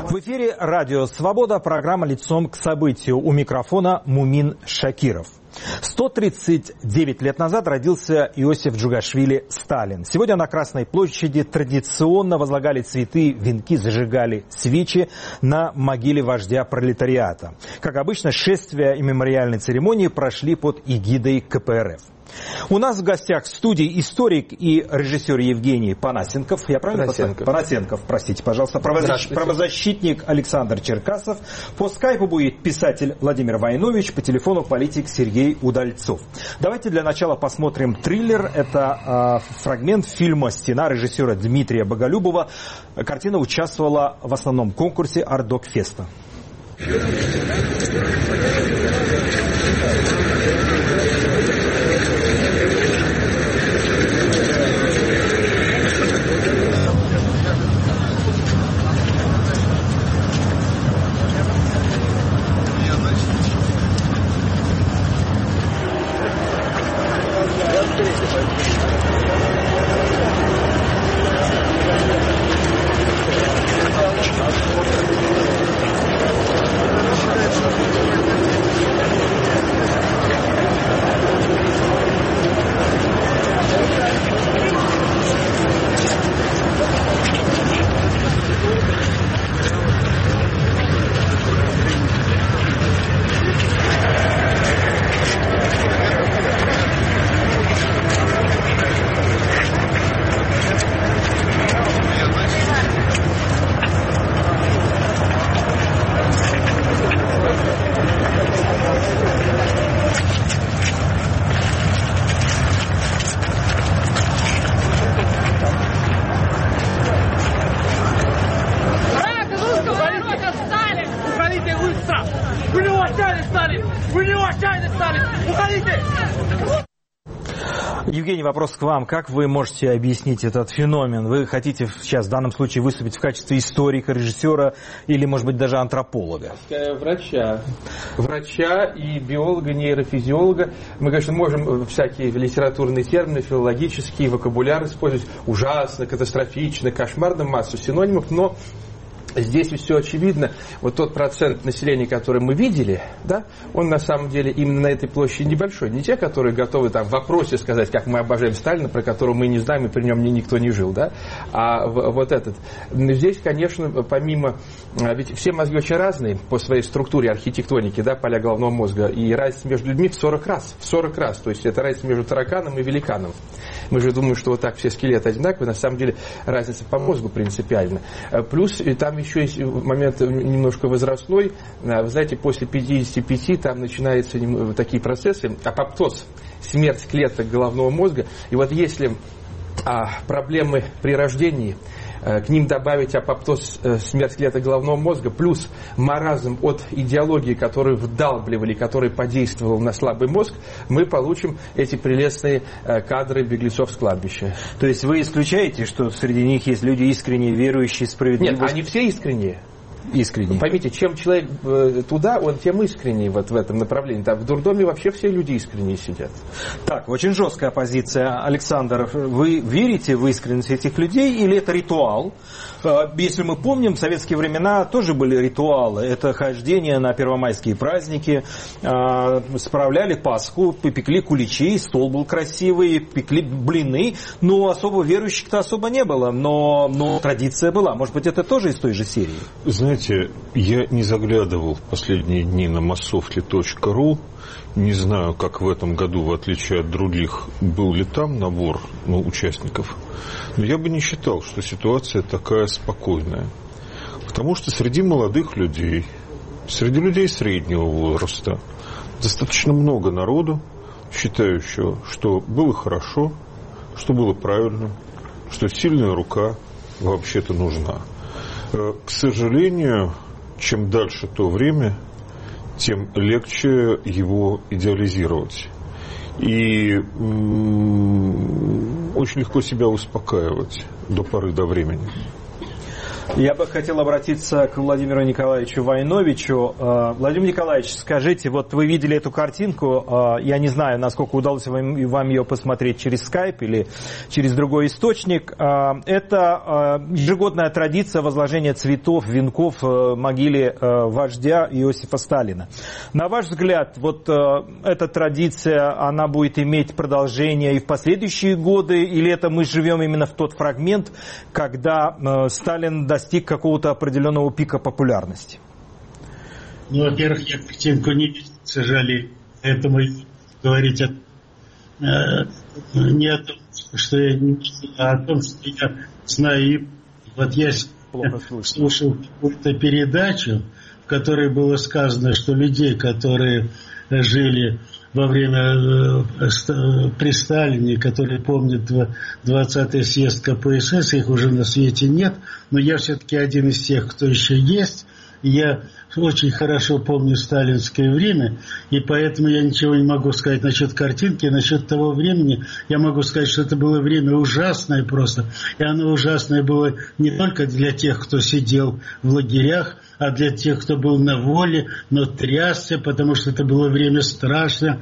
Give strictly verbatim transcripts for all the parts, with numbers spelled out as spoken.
В эфире радио «Свобода», программа «Лицом к событию». У микрофона Мумин Шакиров. сто тридцать девять лет назад родился Иосиф Джугашвили Сталин. Сегодня на Красной площади традиционно возлагали цветы, венки, зажигали свечи на могиле вождя пролетариата. Как обычно, шествия и мемориальные церемонии прошли под эгидой ка пэ эр эф. У нас в гостях в студии историк и режиссер Евгений Панасенков. Я правильно Панасенков. Панасенков, простите, пожалуйста. Правозащ... Правозащитник Александр Черкасов. По скайпу будет писатель Владимир Войнович, по телефону политик Сергей Удальцов. Давайте для начала посмотрим триллер. Это э, фрагмент фильма «Стена» режиссера Дмитрия Боголюбова. Картина участвовала в основном конкурсе Артдокфеста. Евгений, вопрос к вам. Как вы можете объяснить этот феномен? Вы хотите сейчас в данном случае выступить в качестве историка, режиссера или, может быть, даже антрополога? Врача. Врача и биолога, нейрофизиолога. Мы, конечно, можем всякие литературные термины, филологические, вокабуляр использовать. Ужасно, катастрофично, кошмарно, массу синонимов, но... Здесь все очевидно. Вот тот процент населения, который мы видели, да, он на самом деле именно на этой площади небольшой. Не те, которые готовы там в вопросе сказать, как мы обожаем Сталина, про которого мы не знаем и при нем никто не жил, да, а вот этот. Здесь, конечно, помимо... Ведь все мозги очень разные по своей структуре архитектоники, да, поля головного мозга, и разница между людьми в сорок раз. В сорок раз. То есть это разница между тараканом и великаном. Мы же думаем, что вот так все скелеты одинаковые, на самом деле разница по мозгу принципиальна. Плюс там еще есть момент немножко возрастной. Вы знаете, после пятидесяти пяти там начинаются такие процессы, апоптоз, смерть клеток головного мозга. И вот если а, проблемы при рождении, к ним добавить апоптоз, смерть клеток головного мозга, плюс маразм от идеологии, которую вдалбливали, которая подействовала на слабый мозг, мы получим эти прелестные кадры беглецов с кладбища. То есть вы исключаете, что среди них есть люди искренне верующие, справедливые? Нет, они все искренние. Искренне. Поймите, чем человек туда, он тем искренний вот в этом направлении. Там в дурдоме вообще все люди искренние сидят. Так, очень жесткая позиция. Александр, вы верите в искренность этих людей или это ритуал? Если мы помним, в советские времена тоже были ритуалы. Это хождение на первомайские праздники, справляли Пасху, пекли куличи, стол был красивый, пекли блины, но особо верующих-то особо не было, но, но традиция была. Может быть, это тоже из той же серии? Знаете, я не заглядывал в последние дни на массовки точка ру. Не знаю, как в этом году, в отличие от других, был ли там набор, ну, участников. Но я бы не считал, что ситуация такая спокойная. Потому что среди молодых людей, среди людей среднего возраста, достаточно много народу, считающего, что было хорошо, что было правильно, что сильная рука вообще-то нужна. К сожалению, чем дальше то время, тем легче его идеализировать. И м- очень легко себя успокаивать до поры до времени. Я бы хотел обратиться к Владимиру Николаевичу Войновичу. Владимир Николаевич, скажите, вот вы видели эту картинку, я не знаю, насколько удалось вам ее посмотреть через скайп или через другой источник. Это ежегодная традиция возложения цветов, венков в могиле вождя Иосифа Сталина. На ваш взгляд, вот эта традиция, она будет иметь продолжение и в последующие годы, или это мы живем именно в тот фрагмент, когда Сталин достиг достиг какого-то определенного пика популярности? Ну, во-первых, я картинку не видел, к сожалению. Поэтому говорить о, э, не о том, что я не видел, а о том, что я знаю. Вот я слушал какую-то передачу, в которой было сказано, что людей, которые жили во время э, при Сталине, которые помнят двадцатый съезд ка пэ эс эс, их уже на свете нет, но я все-таки один из тех, кто еще есть. Я очень хорошо помню сталинское время, и поэтому я ничего не могу сказать насчет картинки, насчет того времени. Я могу сказать, что это было время ужасное просто, и оно ужасное было не только для тех, кто сидел в лагерях, а для тех, кто был на воле, но трясся, потому что это было время страшное,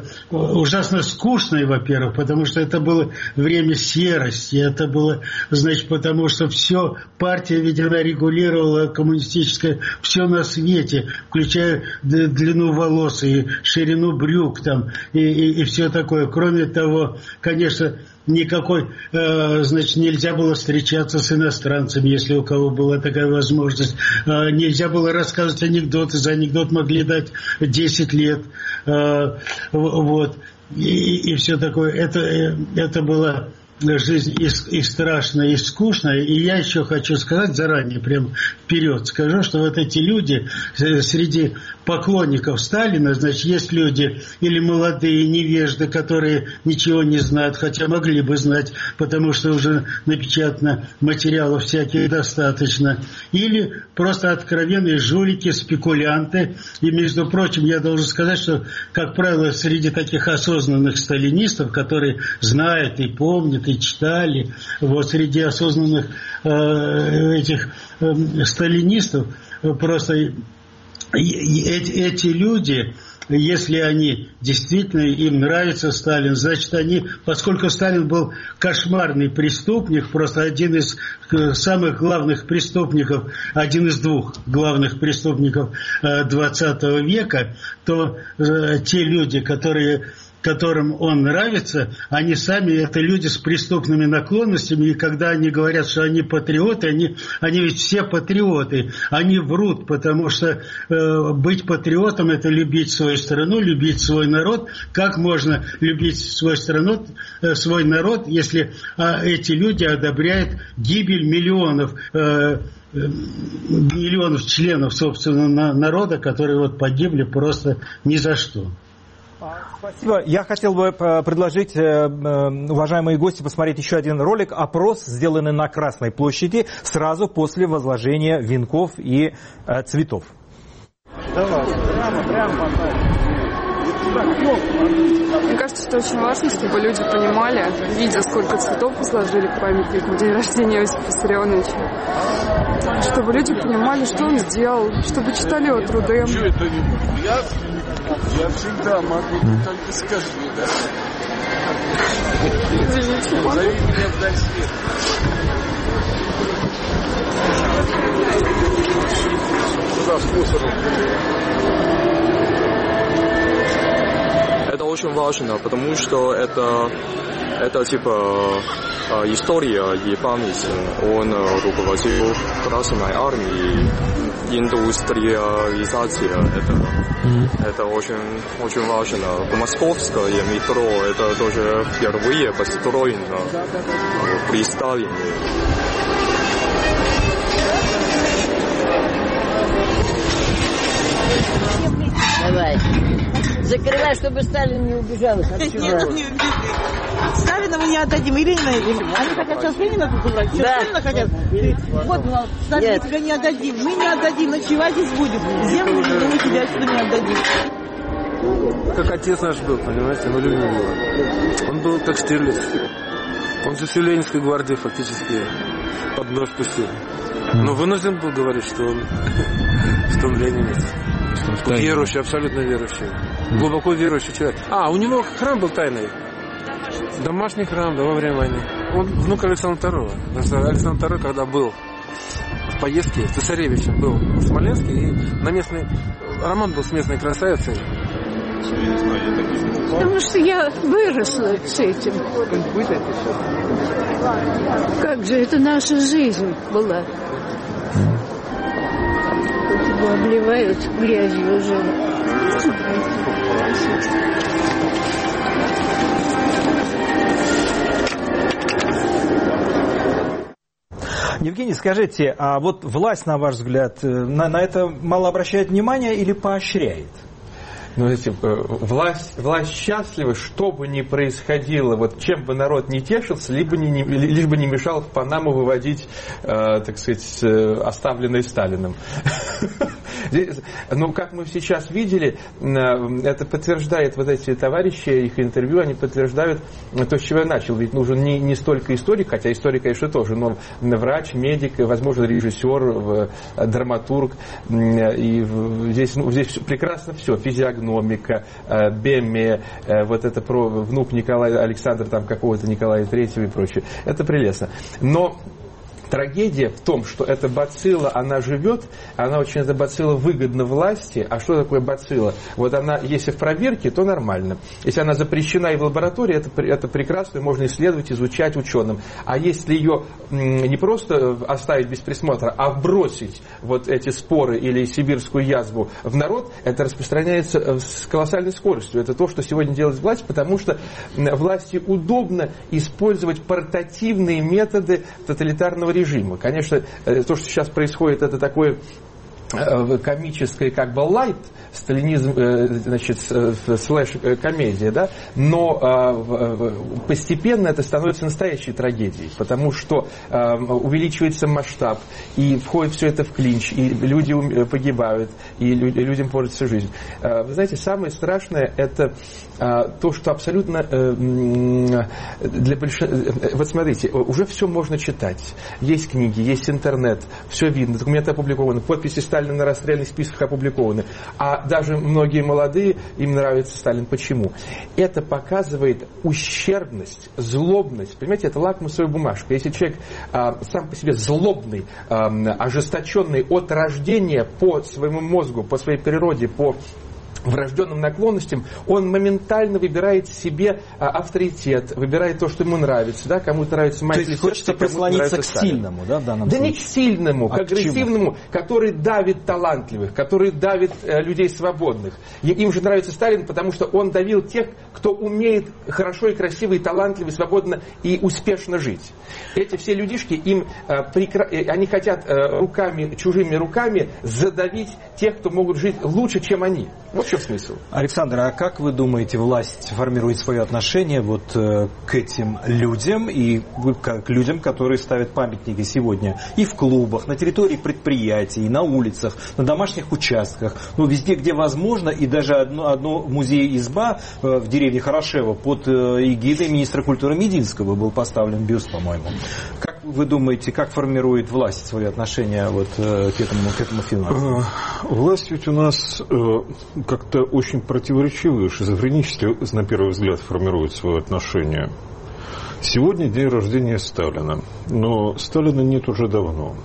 ужасно скучное, во-первых, потому что это было время серости, это было, значит, потому что все, партия, видимо, регулировала коммунистическое все на свете, включая длину волос и ширину брюк там, и, и, и все такое. Кроме того, конечно, никакой, э, значит, нельзя было встречаться с иностранцами, если у кого была такая возможность. Э, нельзя было рассказывать анекдоты, за анекдот могли дать десять лет. Э, вот. И, и все такое. Это, это была жизнь и, и страшная, и скучная. И я еще хочу сказать заранее, прям вперед скажу, что вот эти люди среди поклонников Сталина, значит, есть люди или молодые невежды, которые ничего не знают, хотя могли бы знать, потому что уже напечатано материалов всяких достаточно, или просто откровенные жулики, спекулянты. И, между прочим, я должен сказать, что, как правило, среди таких осознанных сталинистов, которые знают и помнят, и читали, вот среди осознанных э, этих э, сталинистов просто Эти, эти люди, если они действительно, им нравится Сталин, значит они, поскольку Сталин был кошмарный преступник, просто один из самых главных преступников, один из двух главных преступников двадцатого века, то те люди, которые которым он нравится, они сами это люди с преступными наклонностями, и когда они говорят, что они патриоты, они, они ведь все патриоты, они врут, потому что э, быть патриотом – это любить свою страну, любить свой народ. Как можно любить свою страну, э, свой народ, если э, эти люди одобряют гибель миллионов э, миллионов членов собственного народа, которые вот погибли просто ни за что. Спасибо. Я хотел бы предложить, уважаемые гости, посмотреть еще один ролик. Опрос, сделанный на Красной площади сразу после возложения венков и цветов. Давай, прямо, прямо. Мне кажется, что очень важно, чтобы люди понимали, видя, сколько цветов сложили к памятнику в день рождения Иосифа Виссарионовича, чтобы люди понимали, что он сделал, чтобы читали его труды. Я, я всегда могу только сказать, да? Извините, зови меня вдаль света. Куда с мусором? Это очень важно, потому что это, это типа история и память. Он руководил Красной армией, индустриализация. Это, mm. это очень, очень важно. Московское метро это тоже впервые построено при Сталине. Давай. Закрывай, чтобы Сталин не убежал. Нет, он не убежит. Сталина мы не отдадим. И Ленина. Они хотят сейчас Ленина тут убрать. Сейчас да. Сталина хотят. Вот, Сталина тебя не отдадим. Мы не отдадим. Ночевать здесь будем. Землю мы тебя отсюда не отдадим. Как отец наш был, понимаете, мы любим его. Он был как Штирлиц. Он же всю Ленинскую гвардию фактически под нож пустил. Но вынужден был говорить, что он, что он ленинец. Верующий, абсолютно верующий. Глубоко верующий человек. А, у него храм был тайный. Домашний храм, да, во время войны. Он внук Александра второго. Александр второй, когда был в поездке, цесаревичем был в Смоленске, и на местный... Роман был с местной красавицей. Потому что я выросла с этим. Как же это наша жизнь была. Его обливают грязью уже. Евгений, скажите, а вот власть, на ваш взгляд, на, на это мало обращает внимание или поощряет? Ну, знаете, власть, власть счастлива, что бы ни происходило, вот чем бы народ не тешился, либо не, не, лишь бы не мешал в Панаму выводить, э, так сказать, оставленные Сталиным. Ну, как мы сейчас видели, это подтверждает вот эти товарищи, их интервью, они подтверждают то, с чего я начал. Ведь нужен не, не столько историк, хотя историк, конечно, тоже, но врач, медик, возможно, режиссер, драматург. И здесь, ну, здесь прекрасно все. Физиогномика, биомия, вот это про внук Николая Александра, там какого-то Николая Третьего и прочее. Это прелестно. Но трагедия в том, что эта бацилла, она живет, она очень, эта бацилла выгодна власти. А что такое бацилла? Вот она, если в проверке, то нормально. Если она запрещена и в лаборатории, это, это прекрасно, можно исследовать, изучать ученым. А если ее не просто оставить без присмотра, а бросить вот эти споры или сибирскую язву в народ, это распространяется с колоссальной скоростью. Это то, что сегодня делает власть, потому что власти удобно использовать портативные методы тоталитарного режима. Режима. Конечно, то, что сейчас происходит, это такое комическое, как бы лайт, сталинизм, значит, слэш-комедия, да, но постепенно это становится настоящей трагедией, потому что увеличивается масштаб, и входит все это в клинч, и люди погибают, и людям портится жизнь. Вы знаете, самое страшное это то, что абсолютно для большинства... Вот смотрите, уже все можно читать. Есть книги, есть интернет, все видно, документы опубликованы, подписи Сталина на расстрельных списках опубликованы. А даже многие молодые, им нравится Сталин. Почему? Это показывает ущербность, злобность. Понимаете, это лакмусовая бумажка. Если человек а, сам по себе злобный, а, ожесточенный от рождения по своему мозгу, по своей природе, по врожденным наклонностям, он моментально выбирает себе а, авторитет, выбирает то, что ему нравится, да, кому-то нравится Майкл. То есть хочется прислониться к сильному, да, в данном да случае? Не к сильному, а к агрессивному, который давит талантливых, который давит э, людей свободных. И, им же нравится Сталин, потому что он давил тех, кто умеет хорошо и красиво, и талантливо, и свободно, и успешно жить. Эти все людишки, им, э, прекра... они хотят э, руками, чужими руками задавить тех, кто могут жить лучше, чем они. Вот в чем смысл. Александр, а как вы думаете, власть формирует свое отношение вот э, к этим людям и к людям, которые ставят памятники сегодня и в клубах, на территории предприятий, на улицах, на домашних участках, ну везде, где возможно, и даже одно, одно музей-изба э, в деревне Хорошево под э, эгидой министра культуры Мединского был поставлен бюст, по-моему. Как вы думаете, как формирует власть свое отношение вот э, к этому, к этому фильму? Власть ведь у нас э, как-то очень противоречивые, шизофренически, на первый взгляд, формирует свое отношение. Сегодня день рождения Сталина, но Сталина нет уже давно.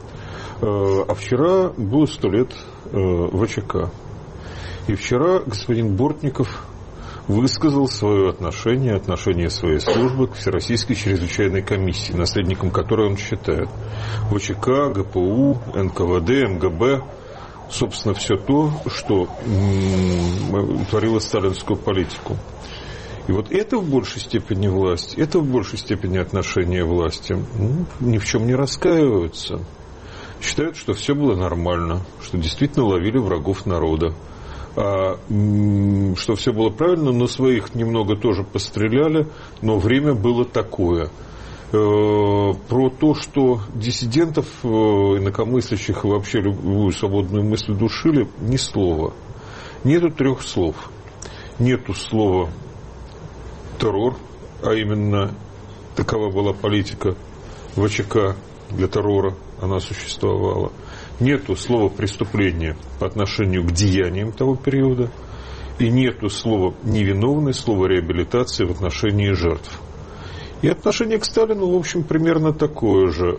А вчера было сто лет ВЧК. И вчера господин Бортников высказал свое отношение, отношение своей службы к Всероссийской чрезвычайной комиссии, наследником которой он считает ВЧК, ГПУ, эн ка вэ дэ, эм гэ бэ. Собственно, все то, что м- творило сталинскую политику. И вот это в большей степени власть, это в большей степени отношение власти. Ну, ни в чем не раскаиваются. Считают, что все было нормально, что действительно ловили врагов народа. А, м- что все было правильно, но своих немного тоже постреляли, но время было такое. Про то, что диссидентов, инакомыслящих и вообще любую свободную мысль душили, ни слова. Нету трех слов. Нету слова террор, а именно такова была политика ВЧК для террора она существовала. Нету слова «преступление» по отношению к деяниям того периода. И нету слова «невиновный», слова «реабилитация» в отношении жертв. И отношение к Сталину, в общем, примерно такое же.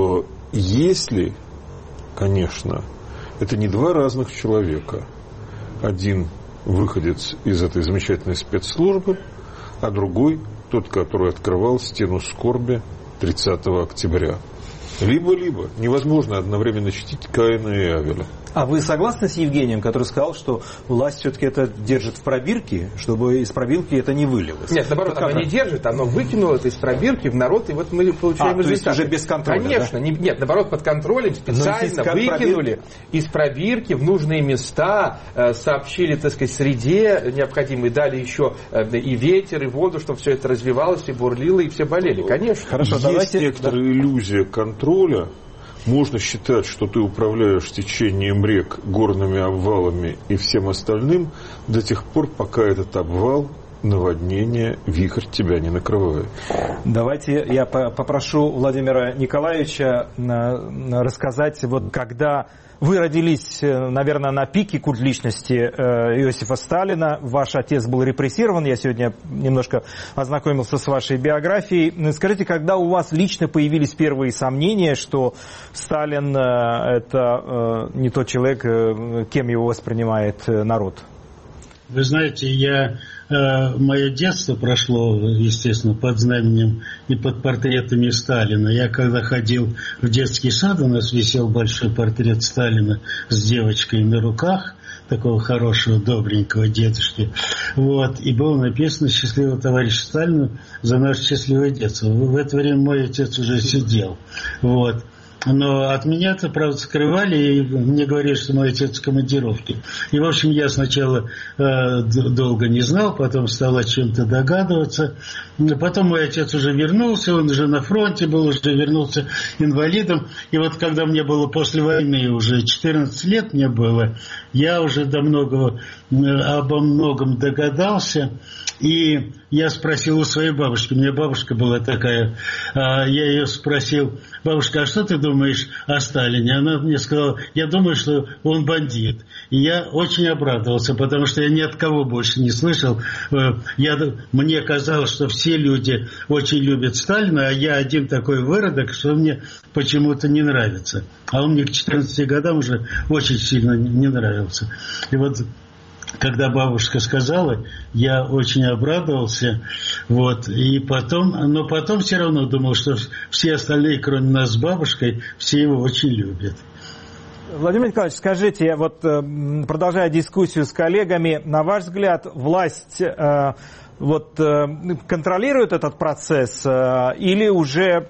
Если, конечно, это не два разных человека. Один выходец из этой замечательной спецслужбы, а другой тот, который открывал стену скорби тридцатого октября. Либо-либо. Невозможно одновременно чтить Каина и Авеля. А вы согласны с Евгением, который сказал, что власть все-таки это держит в пробирке, чтобы из пробирки это не вылилось? Нет, наоборот, оно не держит, оно выкинуло это из пробирки в народ, и вот мы получаем а, результат. То есть уже без контроля, Конечно, да? не, нет, наоборот, под контролем специально выкинули пробир... из пробирки в нужные места, сообщили, так сказать, среде необходимой, дали еще и ветер, и воду, чтобы все это развивалось, и бурлило, и все болели. Конечно. Хорошо, есть давайте... некоторая да. иллюзия контроля. Можно считать, что ты управляешь течением рек, горными обвалами и всем остальным до тех пор, пока этот обвал, наводнение, вихрь тебя не накрывает. Давайте я попрошу Владимира Николаевича рассказать, вот когда вы родились, наверное, на пике культ личности Иосифа Сталина. Ваш отец был репрессирован. Я сегодня немножко ознакомился с вашей биографией. Скажите, когда у вас лично появились первые сомнения, что Сталин – это не тот человек, кем его воспринимает народ? Вы знаете, я, э, мое детство прошло, естественно, под знаменем и под портретами Сталина. Я когда ходил в детский сад, у нас висел большой портрет Сталина с девочкой на руках, такого хорошего, добренького дедушки. Вот. И было написано «Счастливого товарища Сталина за наше счастливое детство». В это время мой отец уже сидел. Вот. Но от меня-то, правда, скрывали, и мне говорили, что мой отец в командировке. И, в общем, я сначала э, долго не знал, потом стал о чем-то догадываться. Потом мой отец уже вернулся, он уже на фронте был, уже вернулся инвалидом. И вот когда мне было после войны, уже четырнадцать лет мне было, я уже до многого, обо многом догадался. И я спросил у своей бабушки, у меня бабушка была такая, я ее спросил: бабушка, а что ты думаешь о Сталине? Она мне сказала: я думаю, что он бандит. И я очень обрадовался, потому что я ни от кого больше не слышал. Я, мне казалось, что все люди очень любят Сталина, а я один такой выродок, что мне почему-то не нравится. А он мне к четырнадцати годам уже очень сильно не нравился. И вот когда бабушка сказала, я очень обрадовался, вот, и потом, но потом все равно думал, что все остальные, кроме нас с бабушкой, все его очень любят. Владимир Николаевич, скажите, вот продолжая дискуссию с коллегами, на ваш взгляд, власть э, вот, э, контролирует этот процесс э, или уже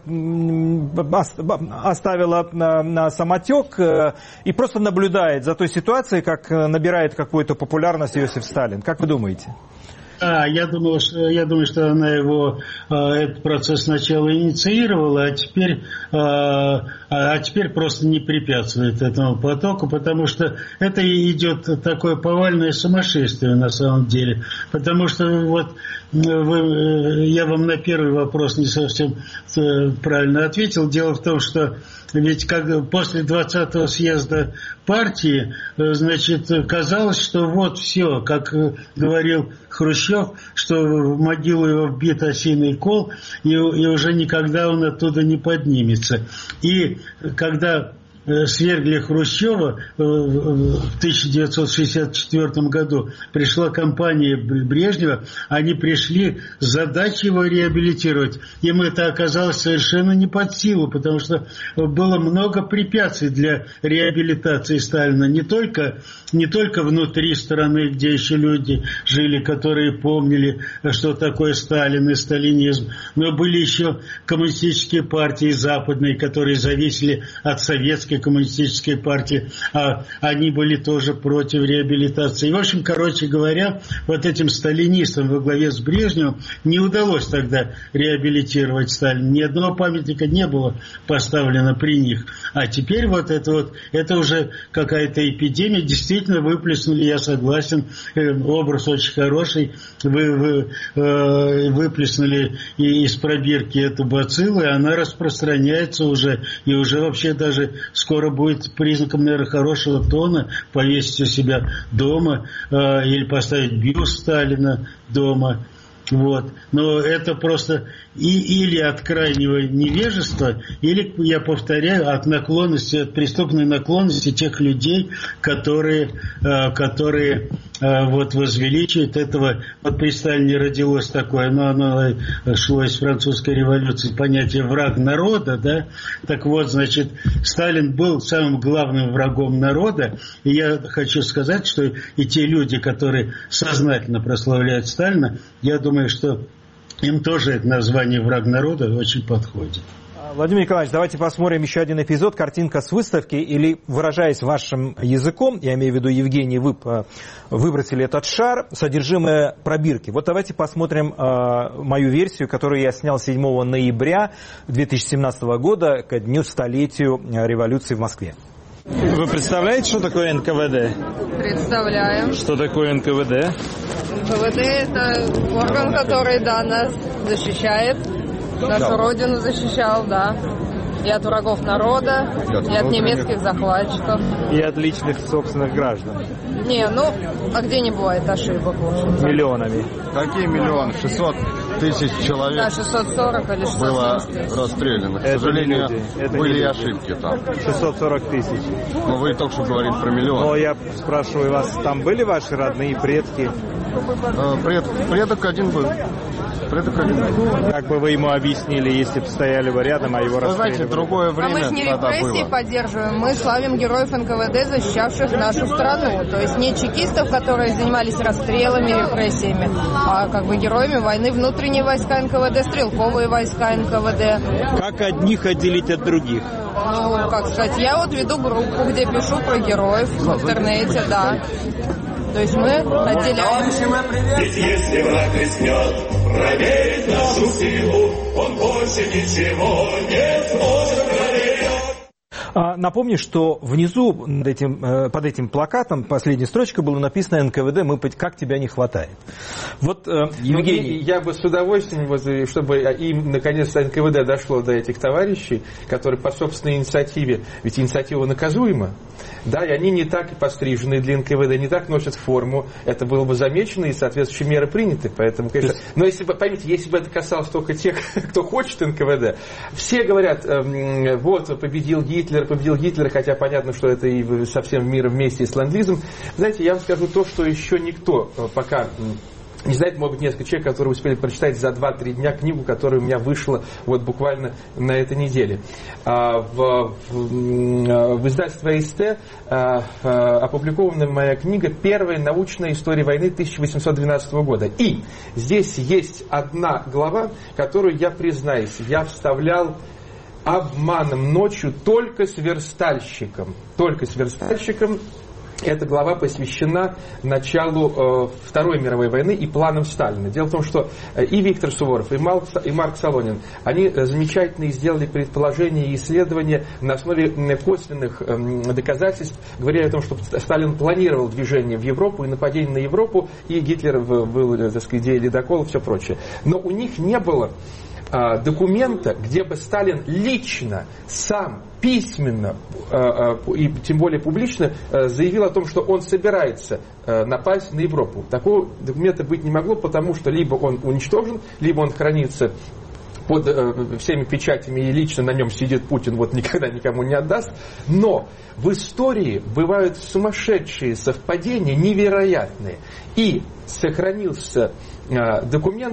оставила на, на самотек э, и просто наблюдает за той ситуацией, как набирает какую-то популярность Иосиф Сталин? Как вы думаете? А, я думал, что, я думаю, что она его, э, этот процесс сначала инициировала, а теперь, э, а теперь просто не препятствует этому потоку, потому что это идет такое повальное сумасшествие на самом деле. Потому что вот вы, я вам на первый вопрос не совсем правильно ответил. Дело в том, что ведь как после двадцатого съезда партии, значит, казалось, что вот все, как говорил Хрущев, что в могилу его вбит осиный кол, и, и уже никогда он оттуда не поднимется. И когда свергли Хрущева в тысяча девятьсот шестьдесят четвёртом году, пришла компания Брежнева, они пришли с задачей его реабилитировать. Им это оказалось совершенно не под силу, потому что было много препятствий для реабилитации Сталина. Не только, не только внутри страны, где еще люди жили, которые помнили, что такое Сталин и сталинизм, но были еще коммунистические партии западные, которые зависели от советских коммунистической партии, а они были тоже против реабилитации. И, в общем, короче говоря, вот этим сталинистам во главе с Брежневым не удалось тогда реабилитировать Сталина. Ни одного памятника не было поставлено при них. А теперь вот это вот, это уже какая-то эпидемия. Действительно выплеснули, я согласен, образ очень хороший, вы, вы, э, выплеснули из пробирки эту бациллу, и она распространяется уже, и уже вообще даже скоро будет признаком, наверное, хорошего тона повесить у себя дома э, или поставить бюст Сталина дома. Вот. Но это просто и, или от крайнего невежества, или, я повторяю, от наклонности, от преступной наклонности тех людей, которые, э, которые э, вот возвеличивают этого. Вот при Сталине родилось такое, но оно шло из французской революции, понятие «враг народа», да? Так вот, значит, Сталин был самым главным врагом народа, и я хочу сказать, что и те люди, которые сознательно прославляют Сталина, я думаю, что им тоже это название «враг народа» очень подходит. Владимир Николаевич, давайте посмотрим еще один эпизод, картинка с выставки, или, выражаясь вашим языком, я имею в виду, Евгений, вы выбросили этот шар, содержимое пробирки. Вот давайте посмотрим э, мою версию, которую я снял седьмого ноября две тысячи семнадцатого года, ко дню столетию революции в Москве. Вы представляете, что такое эн ка вэ дэ? Представляем. Что такое эн ка вэ дэ? эн ка вэ дэ – это орган, который, да, нас защищает, нашу да. родину защищал, да. И от врагов народа, и от немецких захватчиков. И от личных собственных граждан. Не, ну, а где не бывает ошибок? Миллионами. Какие миллионы? шестьсот тысяч человек да, шестьсот сорок или шестьсот было расстреляно. К это сожалению, это были и ошибки там. шестьсот сорок тысяч. Но вы только что говорили про миллион. Но я спрашиваю вас, там были ваши родные предки? Пред, предок один был. Предок один был. Как бы вы ему объяснили, если бы стояли бы рядом, а его расстреливали? Вы знаете, другое время а мы же не репрессии поддерживаем, мы славим героев эн ка вэ дэ, защищавших нашу страну. То есть не чекистов, которые занимались расстрелами, репрессиями, а как бы героями войны внутренние войска эн ка вэ дэ, стрелковые войска эн ка вэ дэ. Как одних отделить от других? Ну, как сказать, я вот веду группу, где пишу про героев в интернете, да. То есть мы отделяем. Ведь если враг рискнет проверить нашу силу, он больше ничего не сможет проверить. Напомню, что внизу под этим, под этим плакатом, последняя строчка, была написана эн ка вэ дэ, мы, как тебя не хватает. Вот, Евгений... Ну, я бы с удовольствием, вот, чтобы им, наконец-то, эн ка вэ дэ дошло до этих товарищей, которые по собственной инициативе, ведь инициатива наказуема, да, и они не так пострижены для эн ка вэ дэ, не так носят форму, это было бы замечено и соответствующие меры приняты, поэтому, конечно... Но если бы, поймите, если бы это касалось только тех, кто хочет эн ка вэ дэ, все говорят, э, вот, победил Гитлер, победил Гитлер, хотя понятно, что это и совсем мир вместе с ленд-лизом. Знаете, я вам скажу то, что еще никто пока не знает, может быть, несколько человек, которые успели прочитать за два-три дня книгу, которая у меня вышла вот буквально на этой неделе. В, в, в издательстве а эс тэ опубликована моя книга «Первая научная история войны тысяча восемьсот двенадцатого года». И здесь есть одна глава, которую, я признаюсь, я вставлял обманом ночью только с верстальщиком. Только с верстальщиком. Эта глава посвящена началу э, Второй мировой войны и планам Сталина. Дело в том, что э, и Виктор Суворов, и, Мал, и Марк Солонин, они э, замечательно сделали предположения и исследования на основе э, косвенных э, доказательств, говоря о том, что Сталин планировал движение в Европу и нападение на Европу, и Гитлер был, так сказать, идея ледокола и все прочее. Но у них не было документа, где бы Сталин лично, сам, письменно и тем более публично заявил о том, что он собирается напасть на Европу. Такого документа быть не могло, потому что либо он уничтожен, либо он хранится под всеми печатями и лично на нем сидит Путин, вот никогда никому не отдаст. Но в истории бывают сумасшедшие совпадения, невероятные. И сохранился документ,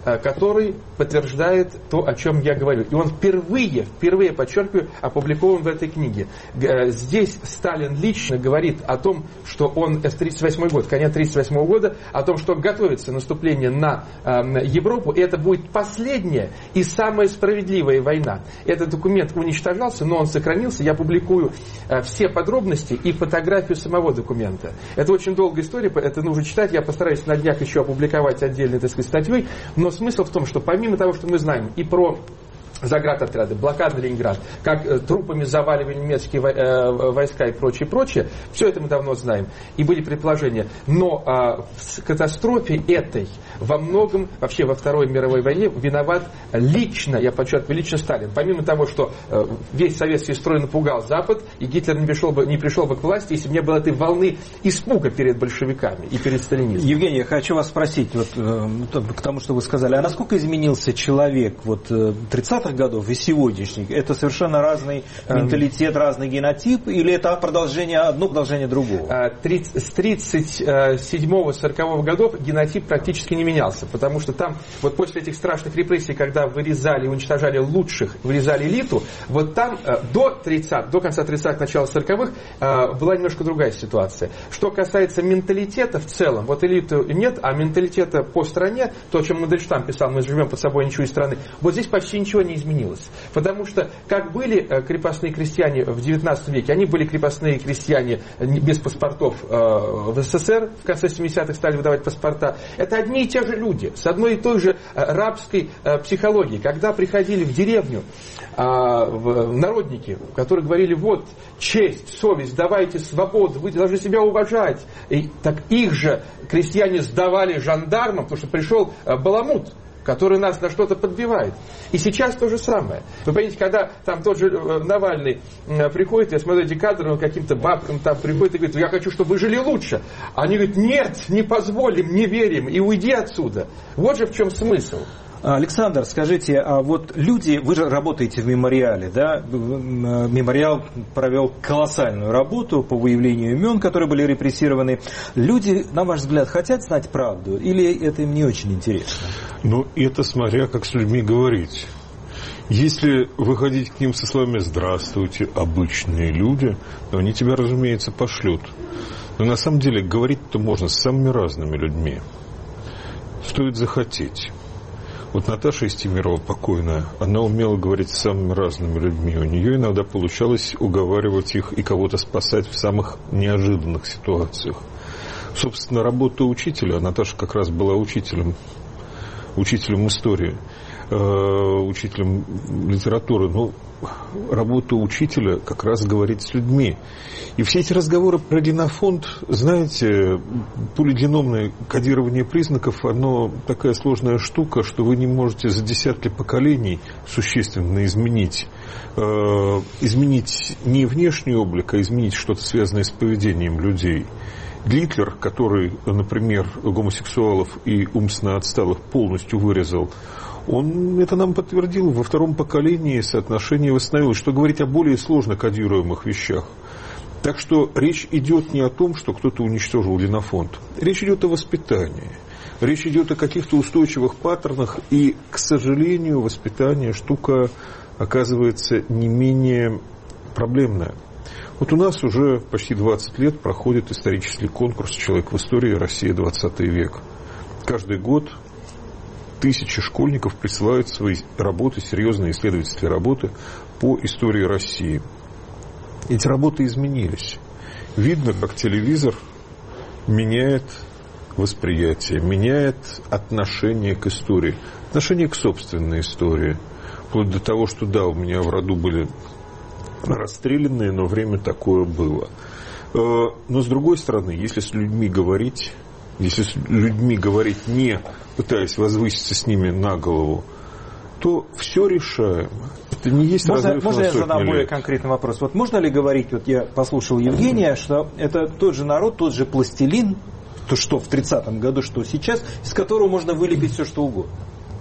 который подтверждает то, о чем я говорю. И он впервые, впервые, подчеркиваю, опубликован в этой книге. Здесь Сталин лично говорит о том, что он, это тридцать восьмой год, конец тридцать восьмого года, о том, что готовится наступление на э, Европу, и это будет последняя и самая справедливая война. Этот документ уничтожался, но он сохранился. Я публикую э, все подробности и фотографию самого документа. Это очень долгая история, это нужно читать. Я постараюсь на днях еще опубликовать отдельной, так сказать, статьей. Но смысл в том, что помимо того, что мы знаем и про заградотряды, блокада Ленинграда, как э, трупами заваливали немецкие э, войска и прочее, прочее, все это мы давно знаем. И были предположения. Но э, в катастрофе этой во многом, вообще во Второй мировой войне, виноват лично, я подчеркиваю, лично Сталин. Помимо того, что э, весь советский строй напугал Запад, и Гитлер не пришел бы, не пришел бы к власти, если бы не было этой волны испуга перед большевиками и перед сталинизмом. Евгений, я хочу вас спросить, вот, э, к тому, что вы сказали, а насколько изменился человек вот, э, тридцатых годов и сегодняшних? Это совершенно разный менталитет, разный генотип, или это продолжение, одно продолжение другого? С тридцать седьмого сорокового годов генотип практически не менялся, потому что там, вот после этих страшных репрессий, когда вырезали, уничтожали лучших, вырезали элиту, вот там до тридцатых, до конца тридцатых, начала сороковых была немножко другая ситуация. Что касается менталитета в целом, вот элиты нет, а менталитета по стране, то, о чем Мандельштам писал, мы живем под собой ничего из страны, вот здесь почти ничего не изменилось. Потому что, как были крепостные крестьяне в девятнадцатом веке, они были крепостные крестьяне без паспортов в СССР, в конце семидесятых стали выдавать паспорта. Это одни и те же люди, с одной и той же рабской психологией. Когда приходили в деревню народники, которые говорили, вот, честь, совесть, давайте свободу, вы должны себя уважать. И так их же крестьяне сдавали жандармам, потому что пришел баламут, который нас на что-то подбивает. И сейчас то же самое. Вы понимаете, когда там тот же Навальный приходит, я смотрю эти кадры, он каким-то бабкам там приходит и говорит, я хочу, чтобы вы жили лучше. Они говорят, нет, не позволим, не верим, и уйди отсюда. Вот же в чем смысл. Александр, скажите, а вот люди, вы же работаете в мемориале, да? Мемориал провел колоссальную работу по выявлению имен, которые были репрессированы. Люди, на ваш взгляд, хотят знать правду или это им не очень интересно? Ну, это смотря как с людьми говорить. Если выходить к ним со словами «здравствуйте, обычные люди», то они тебя, разумеется, пошлют. Но на самом деле говорить-то можно с самыми разными людьми. Стоит захотеть. Вот Наташа Истемирова, покойная, она умела говорить с самыми разными людьми. У нее иногда получалось уговаривать их и кого-то спасать в самых неожиданных ситуациях. Собственно, работа учителя, а Наташа как раз была учителем, учителем истории, э, учителем литературы. Но работа учителя как раз говорить с людьми. И все эти разговоры про генофонд, знаете, полигеномное кодирование признаков, оно такая сложная штука, что вы не можете за десятки поколений существенно изменить. Э, изменить не внешний облик, а изменить что-то, связанное с поведением людей. Гитлер, который, например, гомосексуалов и умственно отсталых полностью вырезал, он это нам подтвердил. Во втором поколении соотношение восстановилось. Что говорить о более сложно кодируемых вещах. Так что речь идет не о том, что кто-то уничтожил генофонд. Речь идет о воспитании. Речь идет о каких-то устойчивых паттернах. И, к сожалению, воспитание штука оказывается не менее проблемная. Вот у нас уже почти двадцать лет проходит исторический конкурс «Человек в истории. Россия. двадцатый век». Каждый год тысячи школьников присылают свои работы, серьезные исследовательские работы по истории России. Эти работы изменились. Видно, как телевизор меняет восприятие, меняет отношение к истории, отношение к собственной истории. Вплоть до того, что да, у меня в роду были расстрелянные, но время такое было. Но с другой стороны, если с людьми говорить, если с людьми говорить, не пытаясь возвыситься с ними на голову, то все решаемо. Это не есть можно, разрыв можно на я задам лет. более конкретный вопрос? Вот можно ли говорить, вот я послушал Евгения, что это тот же народ, тот же пластилин, то что в тридцатом году, что сейчас, из которого можно вылепить все, что угодно?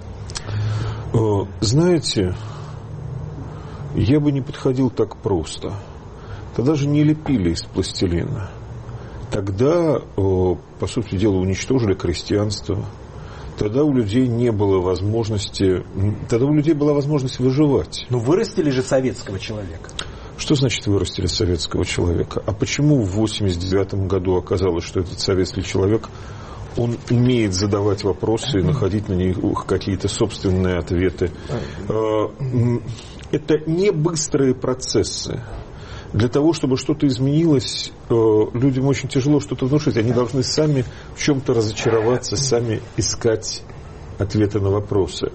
Знаете, я бы не подходил так просто. Тогда же не лепили из пластилина. Тогда, по сути дела, уничтожили крестьянство. Тогда у людей не было возможности, тогда у людей была возможность выживать. Но вырастили же советского человека. Что значит вырастили советского человека? А почему в восемьдесят девятом году оказалось, что этот советский человек, он умеет задавать вопросы и находить на них какие-то собственные ответы? Это не быстрые процессы. Для того, чтобы что-то изменилось, людям очень тяжело что-то внушить. Они должны сами в чем-то разочароваться, сами искать ответы на вопросы.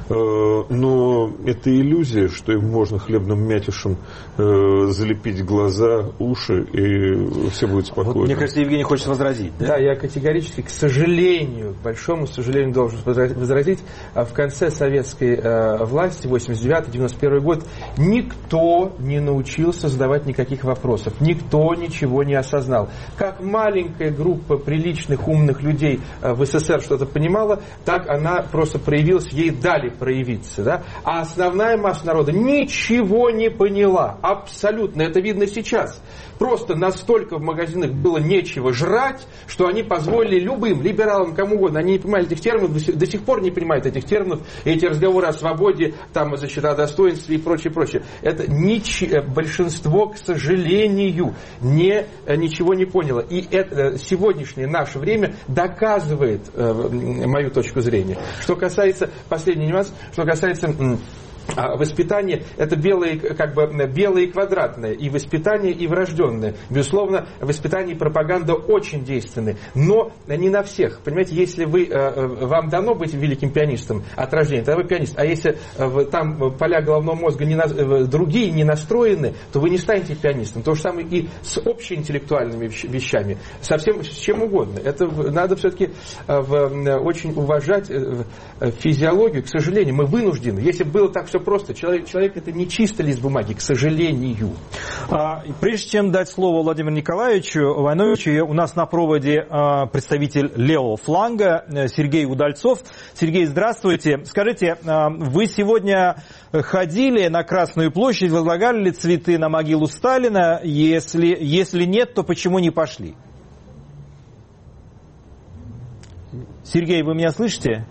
Но это иллюзия, что им можно хлебным мякишем залепить глаза, уши, и все будет спокойно. Вот, мне кажется, Евгений хочет возразить. Да? Да, я категорически, к сожалению, к большому сожалению, должен возразить. В конце советской власти, восемьдесят девятый — девяносто первый год, никто не научился задавать никаких вопросов. Никто ничего не осознал. Как маленькая группа приличных, умных людей в СССР что-то понимала, так она просто проявилась, ей дали проявиться. Да? А основная масса народа ничего не поняла. Абсолютно. Это видно сейчас. Просто настолько в магазинах было нечего жрать, что они позволили любым либералам, кому угодно, они не понимали этих терминов, до сих пор не понимают этих терминов, эти разговоры о свободе, там, значит, о достоинстве и прочее, прочее. Это нич... большинство, к сожалению, не, ничего не поняло. И это, сегодняшнее наше время доказывает э, мою точку зрения. Что касается, последний нюанс, что касается... воспитание — это белое, как бы, белое и квадратное, и воспитание, и врожденное. Безусловно, воспитание и пропаганда очень действенны, но не на всех. Понимаете, если вы, вам дано быть великим пианистом от рождения, тогда вы пианист, а если там поля головного мозга не на, другие не настроены, то вы не станете пианистом. То же самое и с общеинтеллектуальными вещами, совсем с чем угодно. Это надо все-таки очень уважать физиологию. К сожалению, мы вынуждены. Если бы было так все просто. Человек, человек это не чистый лист бумаги, к сожалению. А, прежде чем дать слово Владимиру Николаевичу Войновичу, у нас на проводе а, представитель левого фланга Сергей Удальцов. Сергей, здравствуйте. Скажите, а, вы сегодня ходили на Красную площадь, возлагали ли цветы на могилу Сталина? Если, если нет, то почему не пошли? Сергей, вы меня слышите?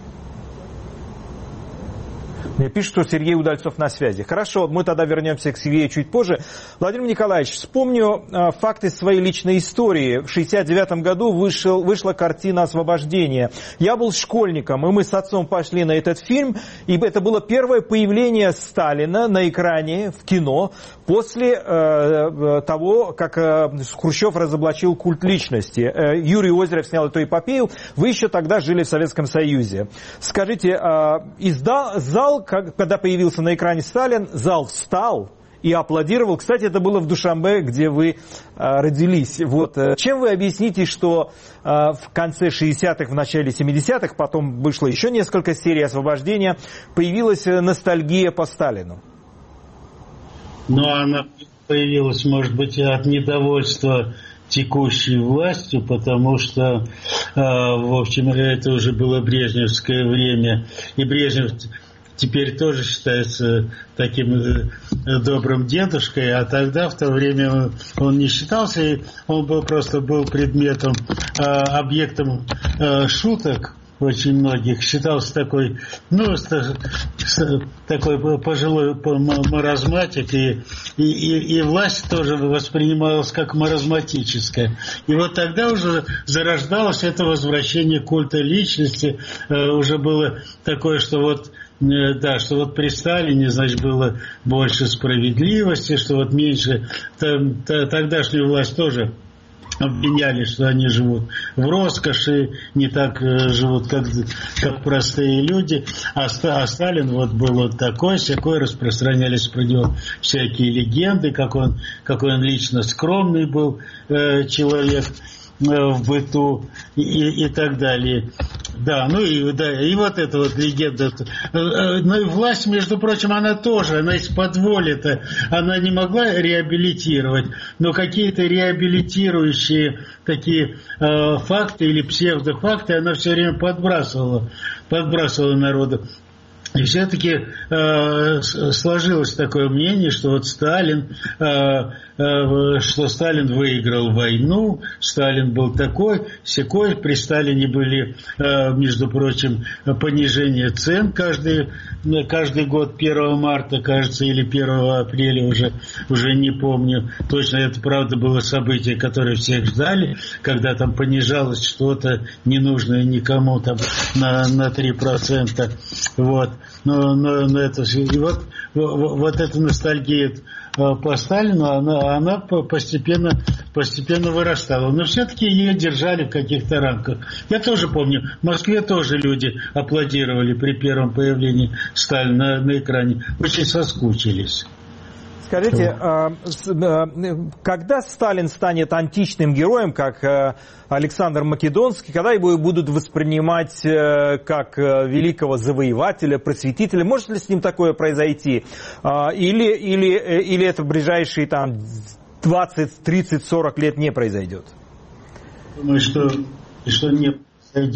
Мне пишут, что Сергей Удальцов на связи. Хорошо, мы тогда вернемся к Сергею чуть позже. Владимир Николаевич, вспомню э, факты своей личной истории. В шестьдесят девятом году вышел, вышла картина «Освобождение». Я был школьником, и мы с отцом пошли на этот фильм. И это было первое появление Сталина на экране в кино после э, того, как э, Хрущев разоблачил культ личности. Э, Юрий Озеров снял эту эпопею. Вы еще тогда жили в Советском Союзе. Скажите, э, издал, зал, когда появился на экране Сталин, зал встал и аплодировал. Кстати, это было в Душанбе, где вы а, родились. Вот. Чем вы объясните, что а, в конце шестидесятых, в начале семидесятых, потом вышло еще несколько серий «Освобождения», появилась ностальгия по Сталину? Ну, она появилась, может быть, от недовольства текущей властью, потому что, в общем, это уже было брежневское время, и Брежнев теперь тоже считается таким добрым дедушкой, а тогда, в то время, он, он не считался, и он был, просто был предметом, объектом шуток очень многих, считался такой, ну, такой пожилой маразматик, и, и, и власть тоже воспринималась как маразматическая. И вот тогда уже зарождалось это возвращение культа личности, уже было такое, что вот да, что вот при Сталине, значит, было больше справедливости, что вот меньше, тогдашнюю власть тоже обвиняли, что они живут в роскоши, не так живут, как, как простые люди, а, а Сталин вот был вот такой, всякой, распространялись про него всякие легенды, как он, какой он лично скромный был э, человек в быту и, и так далее. Да, ну и, да, и вот эта вот легенда. Ну и власть, между прочим, она тоже, она из-под воли-то, она не могла реабилитировать, но какие-то реабилитирующие такие э, факты или псевдофакты она все время подбрасывала, подбрасывала народу. И все-таки э, сложилось такое мнение, что вот Сталин, э, э, что Сталин выиграл войну, Сталин был такой, сякой, при Сталине были, э, между прочим, понижение цен каждый, каждый год первого марта, кажется, или первого апреля, уже, уже не помню. Точно, это, правда, было событие, которое всех ждали, когда там понижалось что-то ненужное никому там на, на три процента. Вот. Но, но, но это, и вот, вот эта ностальгия по Сталину, она, она постепенно, постепенно вырастала. Но все-таки ее держали в каких-то рамках. Я тоже помню, в Москве тоже люди аплодировали при первом появлении Сталина на, на экране. Очень соскучились. Скажите, когда Сталин станет античным героем, как Александр Македонский, когда его будут воспринимать как великого завоевателя, просветителя, может ли с ним такое произойти? Или, или, или это в ближайшие там, двадцать, тридцать, сорок лет не произойдет? Думаю, что, что не произойдет.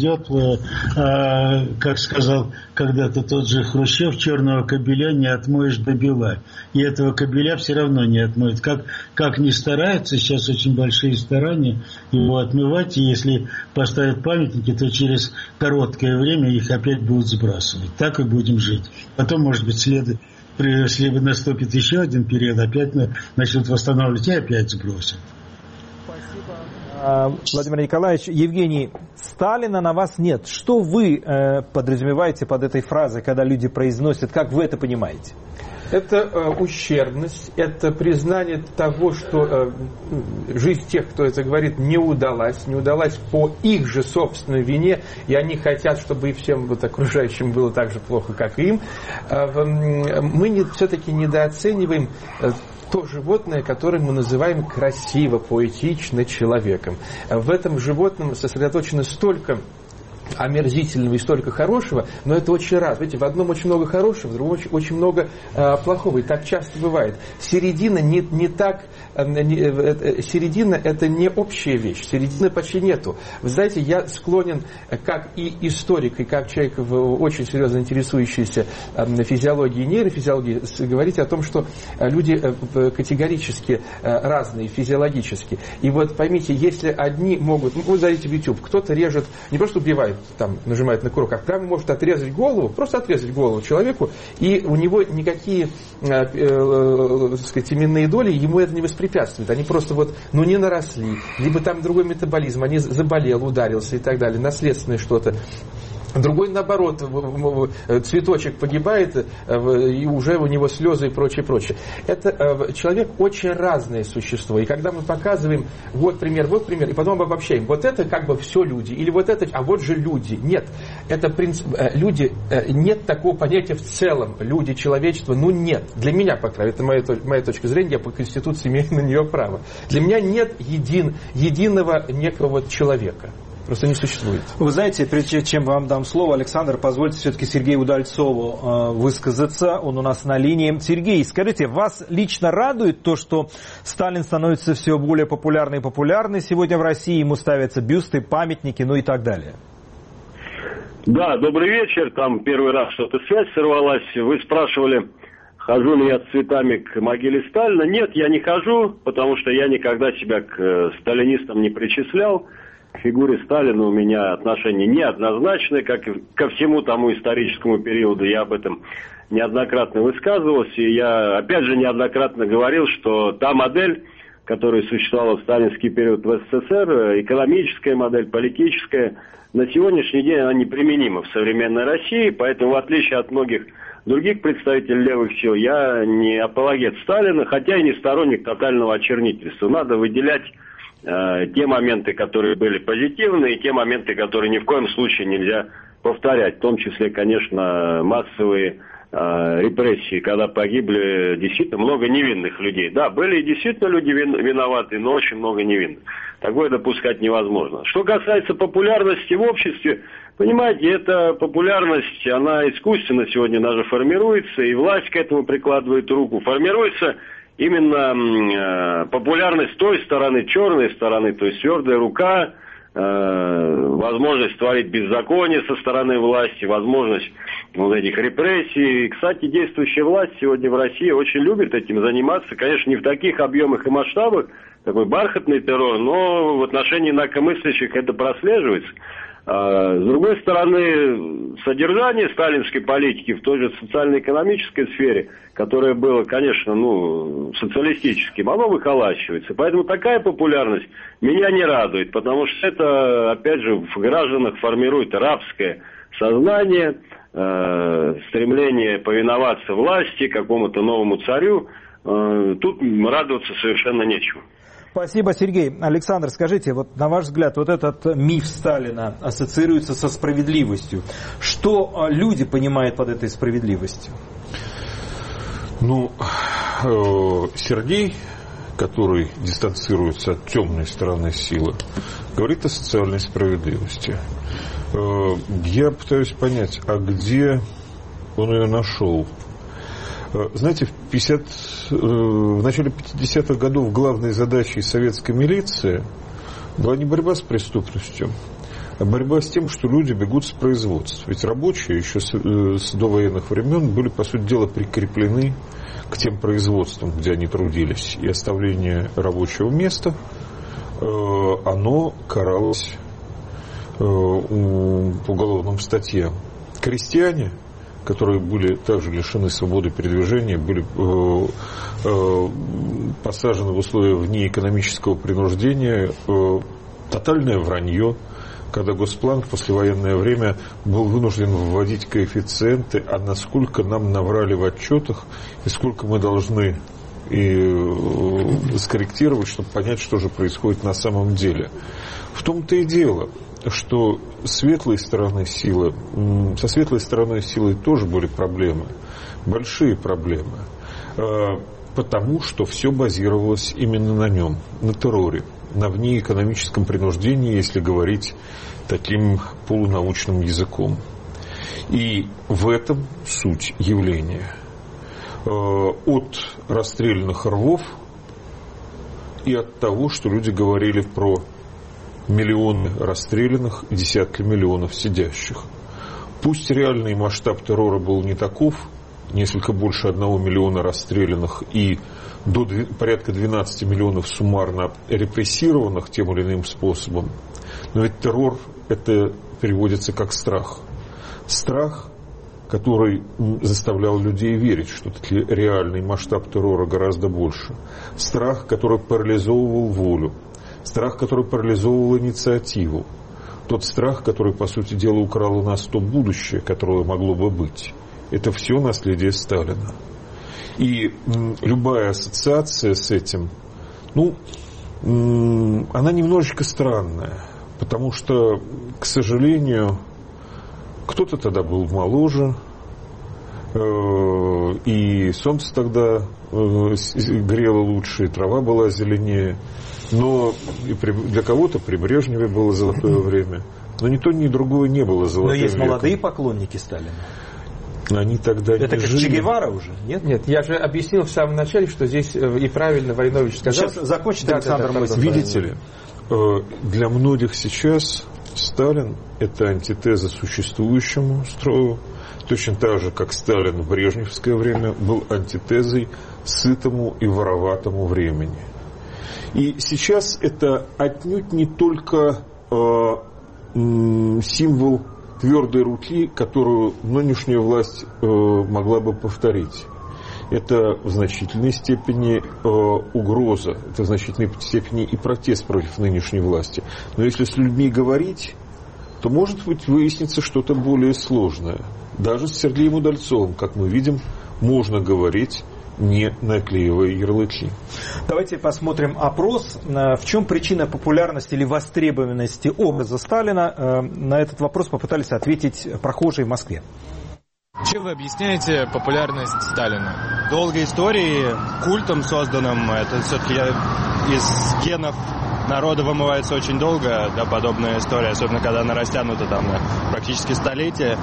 Как сказал когда-то тот же Хрущев, черного кобеля не отмоешь до бела. И этого кобеля все равно не отмоют. Как, как ни стараются, сейчас очень большие старания его отмывать. И если поставят памятники, то через короткое время их опять будут сбрасывать. Так и будем жить. Потом, может быть, следует, если наступит еще один период, опять начнут восстанавливать и опять сбросят. Владимир Николаевич, Евгений, Сталина на вас нет. Что вы э, подразумеваете под этой фразой, когда люди произносят, как вы это понимаете? Это э, ущербность, это признание того, что э, жизнь тех, кто это говорит, не удалась, не удалась по их же собственной вине, и они хотят, чтобы и всем вот, окружающим было так же плохо, как и им. Э, мы не, все-таки недооцениваем э, то животное, которое мы называем красиво, поэтично человеком. В этом животном сосредоточено столько омерзительного и столько хорошего, но это очень раз. Видите, в одном очень много хорошего, в другом очень, очень много э, плохого. И так часто бывает. Середина не, не так... Э, не, э, середина это не общая вещь. Середины почти нету. Вы знаете, я склонен, как и историк, и как человек, очень серьезно интересующийся э, физиологией и нейрофизиологией, говорить о том, что люди э, категорически э, разные физиологически. И вот поймите, если одни могут... Ну, вы зайдите в YouTube, кто-то режет, не просто убивает, там, нажимает на курок, а прямо может отрезать голову, просто отрезать голову человеку, и у него никакие, э, э, так сказать, именные доли ему это не воспрепятствует. Они просто вот, ну, не наросли, либо там другой метаболизм, они заболел, ударился и так далее, наследственное что-то. Другой, наоборот, цветочек погибает, и уже у него слезы и прочее, прочее. Это человек очень разное существо. И когда мы показываем, вот пример, вот пример, и потом обобщаем, вот это как бы все люди, или вот это, а вот же люди. Нет, это принцип, люди, нет такого понятия в целом, люди, человечество, ну нет. Для меня, по крайней мере, это моя, моя точка зрения, я по Конституции имею на нее право. Для меня нет един, единого некого вот человека. Просто не существует. Вы знаете, прежде чем вам дам слово, Александр, позвольте все-таки Сергею Удальцову э, высказаться. Он у нас на линии. Сергей, скажите, вас лично радует то, что Сталин становится все более популярный и популярный сегодня в России, ему ставятся бюсты, памятники, ну и так далее? Да, добрый вечер. Там первый раз что-то связь сорвалась. Вы спрашивали, хожу ли я с цветами к могиле Сталина. Нет, я не хожу, потому что я никогда себя к э, сталинистам не причислял. К фигуре Сталина у меня отношение неоднозначное, как и ко всему тому историческому периоду. Я об этом неоднократно высказывался. И я, опять же, неоднократно говорил, что та модель, которая существовала в сталинский период в СССР, экономическая модель, политическая, на сегодняшний день она неприменима в современной России. Поэтому, в отличие от многих других представителей левых сил, я не апологет Сталина, хотя и не сторонник тотального очернительства. Надо выделять те моменты, которые были позитивные, и те моменты, которые ни в коем случае нельзя повторять. В том числе, конечно, массовые э, репрессии, когда погибли действительно много невинных людей. Да, были и действительно люди вин, виноваты, но очень много невинных. Такое допускать невозможно. Что касается популярности в обществе, понимаете, эта популярность, она искусственно сегодня даже формируется, и власть к этому прикладывает руку. Формируется именно э, популярность той стороны, черной стороны, то есть твердая рука, возможность творить беззаконие со стороны власти, возможность вот этих репрессий. И, кстати, действующая власть сегодня в России очень любит этим заниматься. Конечно, не в таких объемах и масштабах, такой бархатный террор, но в отношении инакомыслящих это прослеживается. А, с другой стороны, содержание сталинской политики в той же социально-экономической сфере, которое было, конечно, ну, социалистическим, оно выколачивается. Поэтому такая популярность меня не радует, потому что это, опять же, в гражданах формирует рабское сознание, э, стремление повиноваться власти, какому-то новому царю. Э, тут радоваться совершенно нечего. Спасибо, Сергей. Александр, скажите, вот на ваш взгляд, вот этот миф Сталина ассоциируется со справедливостью. Что люди понимают под этой справедливостью? Ну, Сергей, который дистанцируется от темной стороны силы, говорит о социальной справедливости. Я пытаюсь понять, а где он ее нашел? Знаете, в, пятьдесят, в начале пятидесятых годов главной задачей советской милиции была не борьба с преступностью, а борьба с тем, что люди бегут с производства. Ведь рабочие еще с, с довоенных времен были, по сути дела, прикреплены к тем производствам, где они трудились. И оставление рабочего места, э, оно каралось э, по уголовным статьям. Крестьяне, которые были также лишены свободы передвижения, были э, э, посажены в условия вне экономического принуждения, э, тотальное вранье, когда Госплан в послевоенное время был вынужден вводить коэффициенты, а насколько нам наврали в отчетах, и сколько мы должны и, э, скорректировать, чтобы понять, что же происходит на самом деле. В том-то и дело, что светлой стороны силы, со светлой стороной силы тоже были проблемы, большие проблемы, потому что все базировалось именно на нем, на терроре, на внеэкономическом принуждении, если говорить таким полунаучным языком. И в этом суть явления. От расстрелянных рвов и от того, что люди говорили про миллионы расстрелянных и десятки миллионов сидящих. Пусть реальный масштаб террора был не таков, несколько больше одного миллиона расстрелянных и до порядка двенадцати миллионов суммарно репрессированных тем или иным способом, но ведь террор это переводится как страх. Страх, который заставлял людей верить, что таки реальный масштаб террора гораздо больше. Страх, который парализовывал волю. Страх, который парализовывал инициативу. Тот страх, который, по сути дела, украл у нас то будущее, которое могло бы быть. Это все наследие Сталина. И м, любая ассоциация с этим, ну, м, она немножечко странная. Потому что, к сожалению, кто-то тогда был моложе, э, и солнце тогда э, грело лучше, и трава была зеленее. Но для кого-то при Брежневе было золотое время. Но ни то, ни другое не было золотым веком. Но есть молодые поклонники Сталина. Они тогда это не как жили. Че Гевара уже, нет? Нет, я же объяснил в самом начале, что здесь и правильно Войнович сказал. Сейчас закончит да, Александр да, да, Мосин. Видите ли, для многих сейчас Сталин – это антитеза существующему строю, точно так же, как Сталин в брежневское время был антитезой сытому и вороватому времени. И сейчас это отнюдь не только э, м, символ твердой руки, которую нынешняя власть э, могла бы повторить. Это в значительной степени э, угроза, это в значительной степени и протест против нынешней власти. Но если с людьми говорить, то может быть выяснится что-то более сложное. Даже с Сергеем Удальцовым, как мы видим, можно говорить, не наклеивая ярлыки. Давайте посмотрим опрос. В чем причина популярности или востребованности образа Сталина? На этот вопрос попытались ответить прохожие в Москве. Чем вы объясняете популярность Сталина? Долгой историей, культом созданным. Это все-таки из генов народа вымывается очень долго, да, подобная история, особенно когда она растянута там на практически столетие.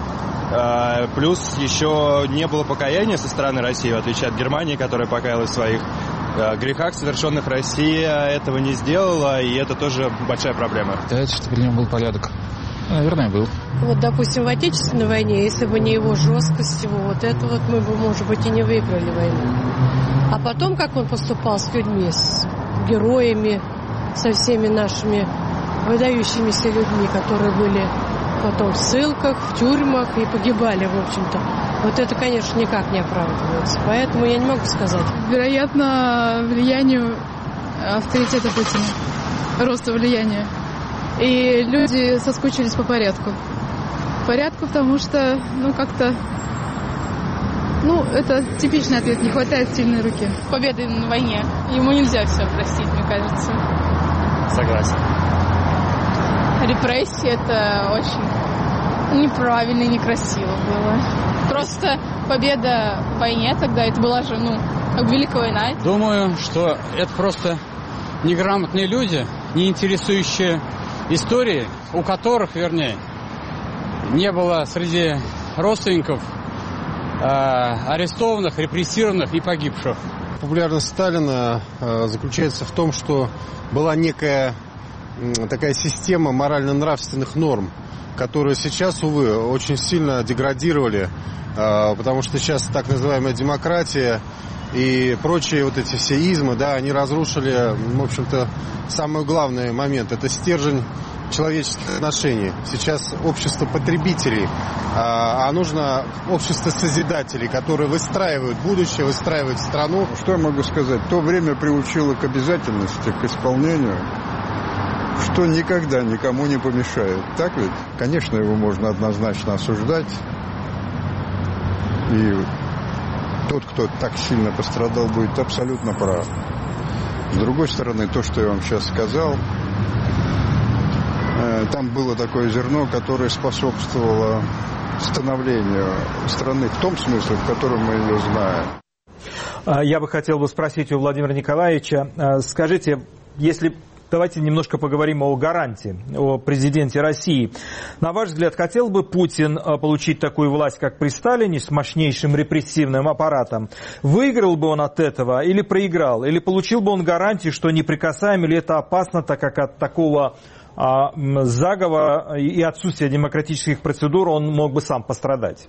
Плюс еще не было покаяния со стороны России, в отличие от Германии, которая покаялась в своих грехах, совершенных Россия этого не сделала, и это тоже большая проблема. Считается, что при нем был порядок. Наверное, был. Вот, допустим, в Отечественной войне, если бы не его жесткость, его вот это вот, мы бы, может быть, и не выиграли войну. А потом, как он поступал с людьми, с героями, со всеми нашими выдающимися людьми, которые были потом в ссылках, в тюрьмах и погибали, в общем-то. Вот это, конечно, никак не оправдывается. Поэтому я не могу сказать. Вероятно, влиянию авторитета Путина, роста влияния. И люди соскучились по порядку. Порядку, потому что, ну, как-то... Ну, это типичный ответ. Не хватает сильной руки. Победы на войне. Ему нельзя все простить, мне кажется. Согласен. Репрессии — это очень неправильно и некрасиво было. Просто победа в войне тогда, это была же, ну, как Великая война. Думаю, что это просто неграмотные люди, не интересующие истории, у которых, вернее, не было среди родственников э, арестованных, репрессированных и погибших. Популярность Сталина э, заключается в том, что была некая э, такая система морально-нравственных норм, которые сейчас, увы, очень сильно деградировали, э, потому что сейчас так называемая демократия и прочие вот эти все измы, да, они разрушили, в общем-то, самый главный момент. Это стержень человеческих отношений. Сейчас общество потребителей, а, а нужно общество созидателей, которые выстраивают будущее, выстраивают страну. Что я могу сказать? То время приучило к обязательности, к исполнению, что никогда никому не помешает. Так ведь? Конечно, его можно однозначно осуждать. И тот, кто так сильно пострадал, будет абсолютно прав. С другой стороны, то, что я вам сейчас сказал, там было такое зерно, которое способствовало становлению страны в том смысле, в котором мы ее знаем. Я бы хотел бы спросить у Владимира Николаевича, скажите, если... Давайте немножко поговорим о гаранте, о президенте России. На ваш взгляд, хотел бы Путин получить такую власть, как при Сталине, с мощнейшим репрессивным аппаратом? Выиграл бы он от этого или проиграл? Или получил бы он гарантию, что неприкасаем, или это опасно, так как от такого а, заговора и отсутствия демократических процедур он мог бы сам пострадать?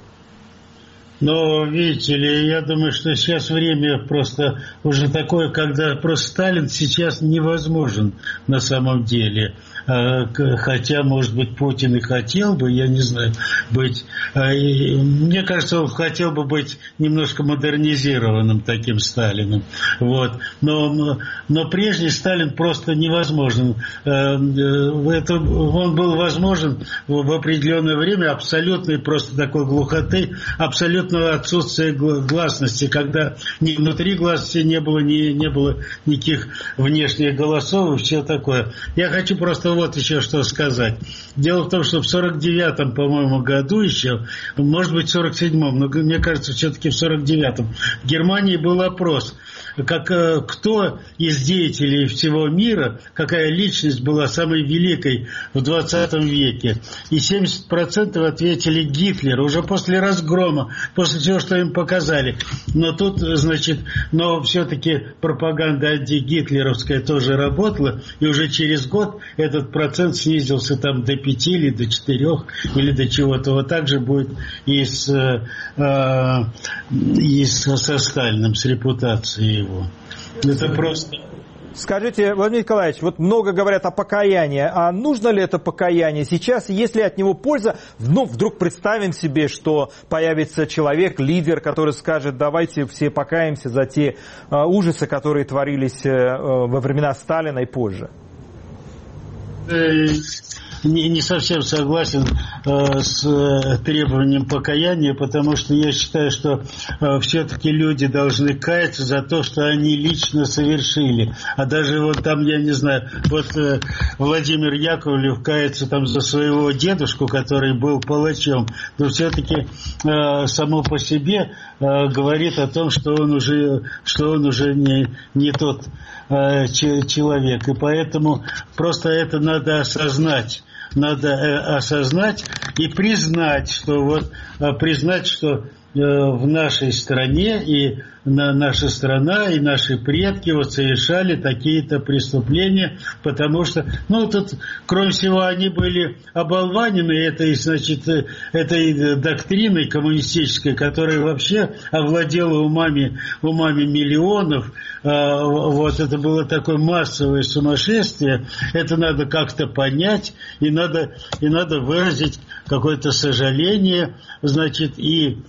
Но, видите ли, я думаю, что сейчас время просто уже такое, когда просто Сталин сейчас невозможен на самом деле. Хотя, может быть, Путин и хотел бы, я не знаю, быть... Мне кажется, он хотел бы быть немножко модернизированным таким Сталином. Вот. Но, но прежний Сталин просто невозможен. Это, он был возможен в определенное время абсолютной просто такой глухоты, абсолютного отсутствия гласности, когда ни внутри гласности не было, ни, не было никаких внешних голосов и все такое. Я хочу просто вот еще что сказать. Дело в том, что в сорок девятом, по-моему, году еще, может быть, в сорок седьмом, но мне кажется, все-таки в сорок девятом, в Германии был опрос, как, кто из деятелей всего мира, какая личность была самой великой в двадцатом веке. И семьдесят процентов ответили Гитлер, уже после разгрома, после всего, что им показали. Но тут, значит, но все-таки пропаганда антигитлеровская тоже работала, и уже через год этот процент снизился там до пяти или до четырех, или до чего-то. Вот так же будет и с, э, и с, со Сталиным, с репутацией его. Это просто... Скажите, Владимир Николаевич, вот много говорят о покаянии, а нужно ли это покаяние сейчас, если от него польза? Ну, вдруг представим себе, что появится человек, лидер, который скажет, давайте все покаемся за те э, ужасы, которые творились э, во времена Сталина и позже. Не, не совсем согласен э, с э, требованием покаяния, потому что я считаю, что э, все-таки люди должны каяться за то, что они лично совершили. А даже вот там, я не знаю, вот э, Владимир Яковлев кается там за своего дедушку, который был палачом, но все-таки э, само по себе э, говорит о том, что он уже, что он уже не, не тот э, человек. И поэтому просто это надо осознать. Надо э, осознать и признать, что вот э, признать, что в нашей стране, и на, наша страна, и наши предки вот совершали такие-то преступления, потому что, ну, тут, кроме всего, они были оболванены этой, значит, этой доктриной коммунистической, которая вообще овладела умами, умами миллионов. Вот это было такое массовое сумасшествие. Это надо как-то понять, и надо, и надо выразить какое-то сожаление, значит, и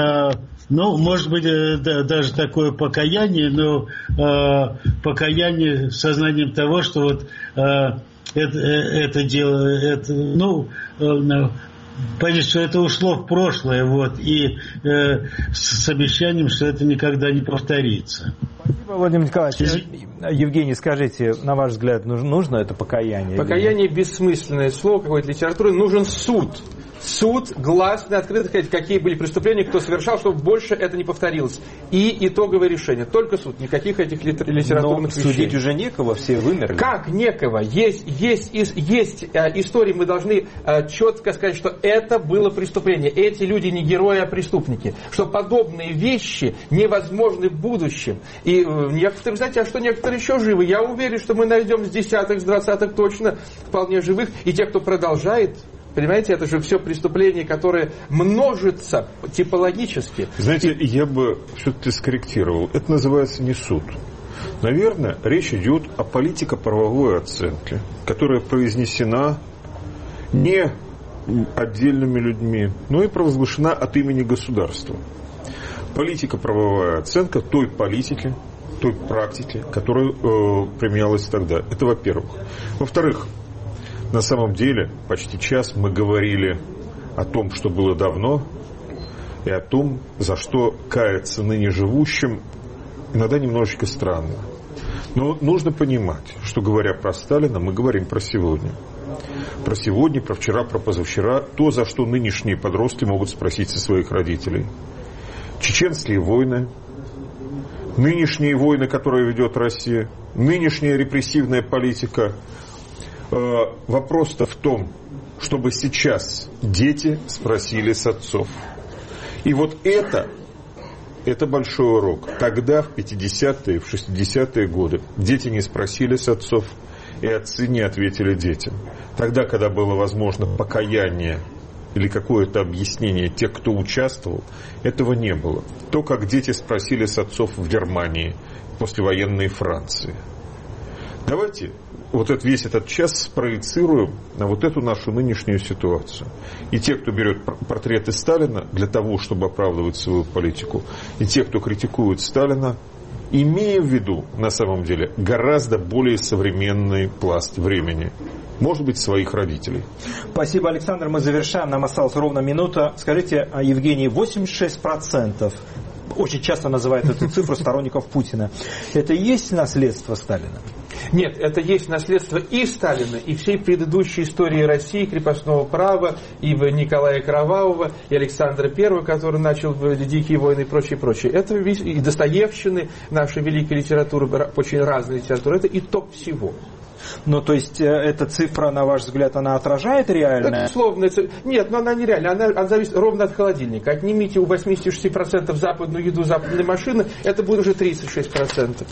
ну, может быть, да, даже такое покаяние, но э, покаяние с сознанием того, что вот э, это, это дело, это, ну, э, понятно, что это ушло в прошлое, вот, и э, с, с обещанием, что это никогда не повторится. Спасибо, Владимир Николаевич. Евгений, скажите, на ваш взгляд, нужно, нужно это покаяние? Покаяние – бессмысленное слово какой-то литературы. Нужен суд. Суд гласно, открыто сказать, какие были преступления, кто совершал, чтобы больше это не повторилось. И итоговое решение. Только суд. Никаких этих литературных вещей. Но судить уже некого, все вымерли. Как некого? Есть, есть, есть, есть э, истории, мы должны э, четко сказать, что это было преступление. Эти люди не герои, а преступники. Что подобные вещи невозможны в будущем. И э, некоторые, знаете, а что некоторые еще живы? Я уверен, что мы найдем с десяток, с двадцаток точно вполне живых. И те, кто продолжает. Понимаете, это же все преступления, которые множатся типологически. Знаете, я бы все-таки скорректировал. Это называется не суд. Наверное, речь идет о политико-правовой оценке, которая произнесена не отдельными людьми, но и провозглашена от имени государства. Политико-правовая оценка той политики, той практики, которая э, применялась тогда. Это во-первых. Во-вторых, на самом деле, почти час мы говорили о том, что было давно, и о том, за что каяться ныне живущим, иногда немножечко странно. Но нужно понимать, что, говоря про Сталина, мы говорим про сегодня. Про сегодня, про вчера, про позавчера, то, за что нынешние подростки могут спросить со своих родителей. Чеченские войны, нынешние войны, которые ведет Россия, нынешняя репрессивная политика. Вопрос-то в том, чтобы сейчас дети спросили с отцов. И вот это, это большой урок. Тогда, в пятидесятые, в шестидесятые годы, дети не спросили с отцов, и отцы не ответили детям. Тогда, когда было возможно покаяние или какое-то объяснение тех, кто участвовал, этого не было. То, как дети спросили с отцов в Германии, послевоенной Франции. Давайте вот этот, весь этот час спроецируем на вот эту нашу нынешнюю ситуацию. И те, кто берет портреты Сталина для того, чтобы оправдывать свою политику, и те, кто критикует Сталина, имея в виду, на самом деле, гораздо более современный пласт времени. Может быть, своих родителей. Спасибо, Александр. Мы завершаем. Нам осталась ровно минута. Скажите, Евгений, восемьдесят шесть процентов, очень часто называют эту цифру сторонников Путина, это и есть наследство Сталина? Нет, это есть наследство и Сталина, и всей предыдущей истории России, крепостного права, и Николая Кровавого, и Александра Первого, который начал дикие войны и прочее, прочее. Это и Достоевщины, наша великая литература, очень разная литература, это итог всего. Ну, то есть, эта цифра, на ваш взгляд, она отражает реальное? Это условная цифра. Нет, но она нереальная. Она, она зависит ровно от холодильника. Отнимите у восемьдесят шесть процентов западную еду, западной машины, это будет уже тридцать шесть процентов.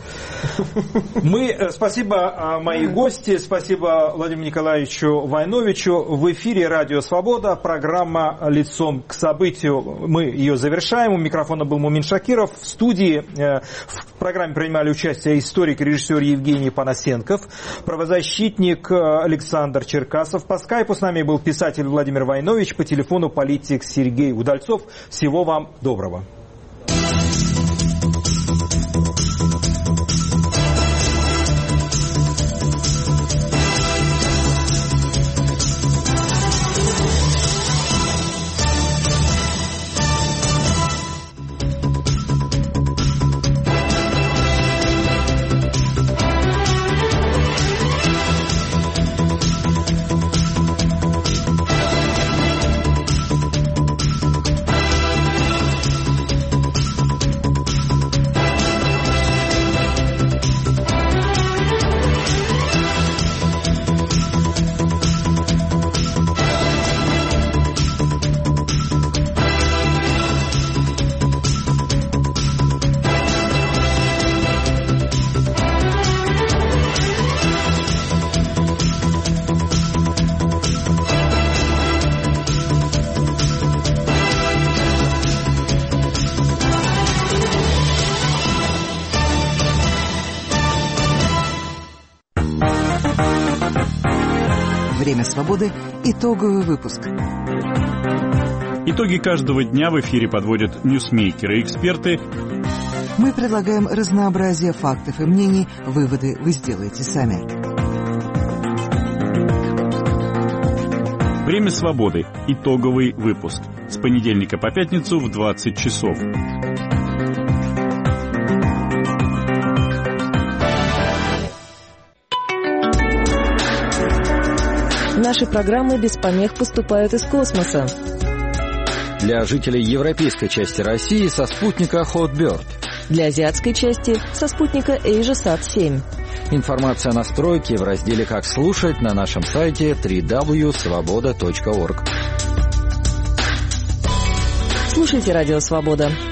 Мы, спасибо, мои гости, спасибо Владимиру Николаевичу Войновичу. В эфире Радио Свобода, программа «Лицом к событию». Мы ее завершаем. У микрофона был Мумин Шакиров. В студии в программе принимали участие историк и режиссер Евгений Панасенков, правозащитник Александр Черкасов. По скайпу с нами был писатель Владимир Войнович, по телефону политик Сергей Удальцов. Всего вам доброго. Время свободы. Итоговый выпуск. Итоги каждого дня в эфире подводят ньюсмейкеры и эксперты. Мы предлагаем разнообразие фактов и мнений. Выводы вы сделаете сами. Время свободы. Итоговый выпуск. С понедельника по пятницу в двадцать часов. Наши программы без помех поступают из космоса. Для жителей европейской части России со спутника Hotbird. Для азиатской части со спутника AsiaSat семь. Информация о настройке в разделе «Как слушать» на нашем сайте дабл-ю дабл ю дабл ю точка свобода точка орг. Слушайте «Радио Свобода».